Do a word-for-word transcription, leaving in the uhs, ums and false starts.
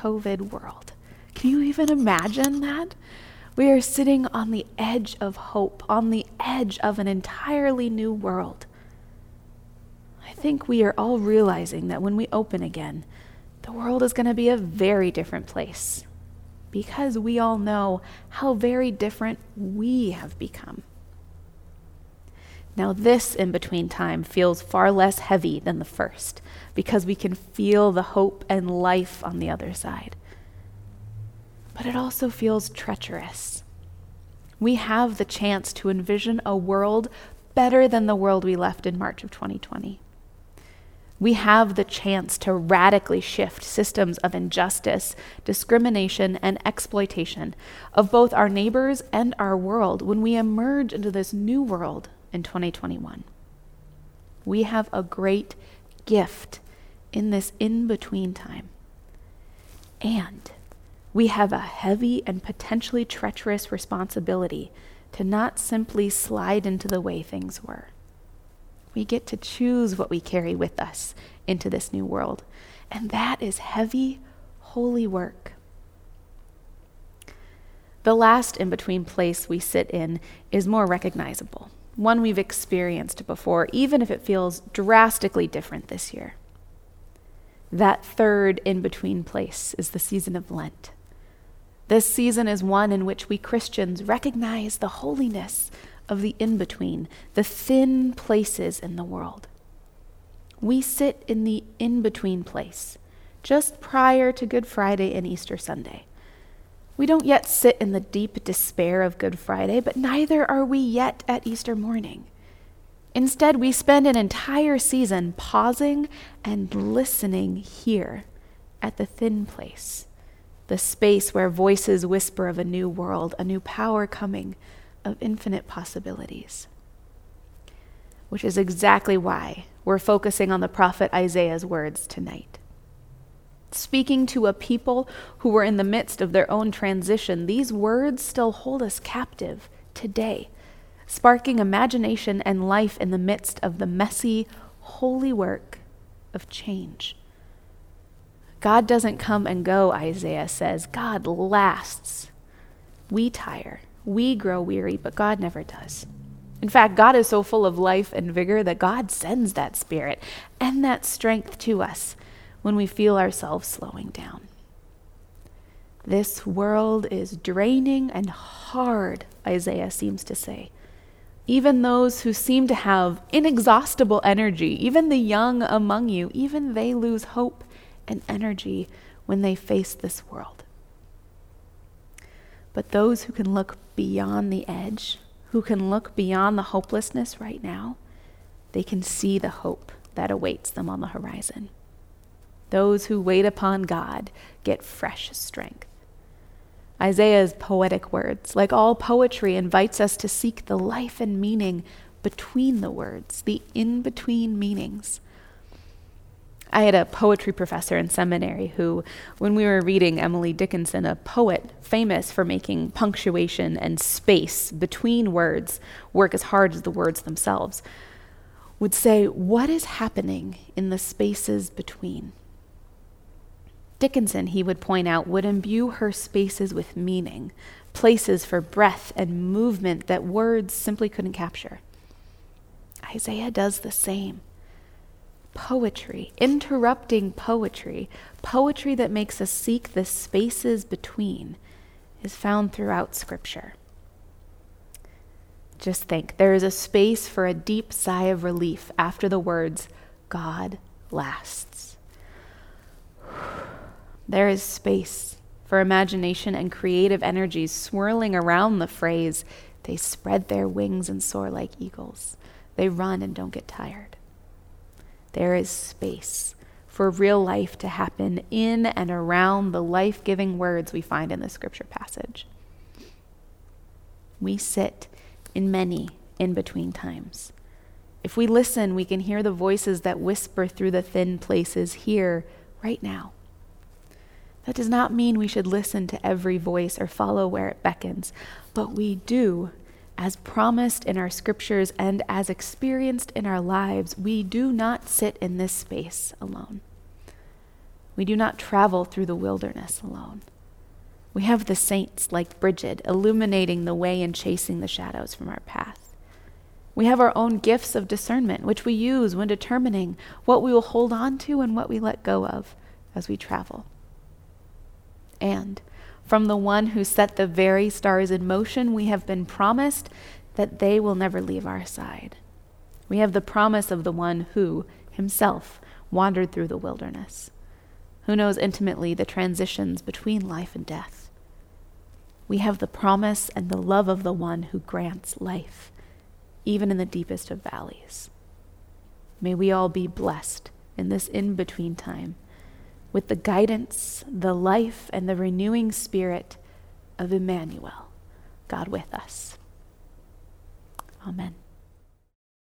post-COVID world. Can you even imagine that? We are sitting on the edge of hope, on the edge of an entirely new world. I think we are all realizing that when we open again, the world is going to be a very different place, because we all know how very different we have become. Now, this in-between time feels far less heavy than the first, because we can feel the hope and life on the other side. But it also feels treacherous. We have the chance to envision a world better than the world we left in March of twenty twenty. We have the chance to radically shift systems of injustice, discrimination, and exploitation of both our neighbors and our world when we emerge into this new world in twenty twenty-one. We have a great gift in this in-between time. And we have a heavy and potentially treacherous responsibility to not simply slide into the way things were. We get to choose what we carry with us into this new world. And that is heavy, holy work. The last in-between place we sit in is more recognizable, one we've experienced before, even if it feels drastically different this year. That third in-between place is the season of Lent. This season is one in which we Christians recognize the holiness of the in-between, the thin places in the world. We sit in the in-between place, just prior to Good Friday and Easter Sunday. We don't yet sit in the deep despair of Good Friday, but neither are we yet at Easter morning. Instead, we spend an entire season pausing and listening here at the thin place, the space where voices whisper of a new world, a new power coming, of infinite possibilities. Which is exactly why we're focusing on the prophet Isaiah's words tonight. Speaking to a people who were in the midst of their own transition, these words still hold us captive today, sparking imagination and life in the midst of the messy, holy work of change. God doesn't come and go, Isaiah says. God lasts. We tire. We grow weary, but God never does. In fact, God is so full of life and vigor that God sends that spirit and that strength to us when we feel ourselves slowing down. This world is draining and hard, Isaiah seems to say. Even those who seem to have inexhaustible energy, even the young among you, even they lose hope and energy when they face this world. But those who can look beyond the edge, who can look beyond the hopelessness right now, they can see the hope that awaits them on the horizon. Those who wait upon God get fresh strength. Isaiah's poetic words, like all poetry, invites us to seek the life and meaning between the words, the in-between meanings. I had a poetry professor in seminary who, when we were reading Emily Dickinson, a poet famous for making punctuation and space between words work as hard as the words themselves, would say, "What is happening in the spaces between?" Dickinson, he would point out, would imbue her spaces with meaning, places for breath and movement that words simply couldn't capture. Isaiah does the same. Poetry, interrupting poetry, poetry that makes us seek the spaces between, is found throughout Scripture. Just think, there is a space for a deep sigh of relief after the words, God lasts. There is space for imagination and creative energies swirling around the phrase, they spread their wings and soar like eagles. They run and don't get tired. There is space for real life to happen in and around the life-giving words we find in the Scripture passage. We sit in many in-between times. If we listen, we can hear the voices that whisper through the thin places here, right now. That does not mean we should listen to every voice or follow where it beckons, but we do, as promised in our scriptures and as experienced in our lives, we do not sit in this space alone. We do not travel through the wilderness alone. We have the saints like Bridget illuminating the way and chasing the shadows from our path. We have our own gifts of discernment, which we use when determining what we will hold on to and what we let go of as we travel. And from the one who set the very stars in motion, we have been promised that they will never leave our side. We have the promise of the one who, himself, wandered through the wilderness, who knows intimately the transitions between life and death. We have the promise and the love of the one who grants life, even in the deepest of valleys. May we all be blessed in this in-between time with the guidance, the life, and the renewing spirit of Emmanuel, God with us. Amen.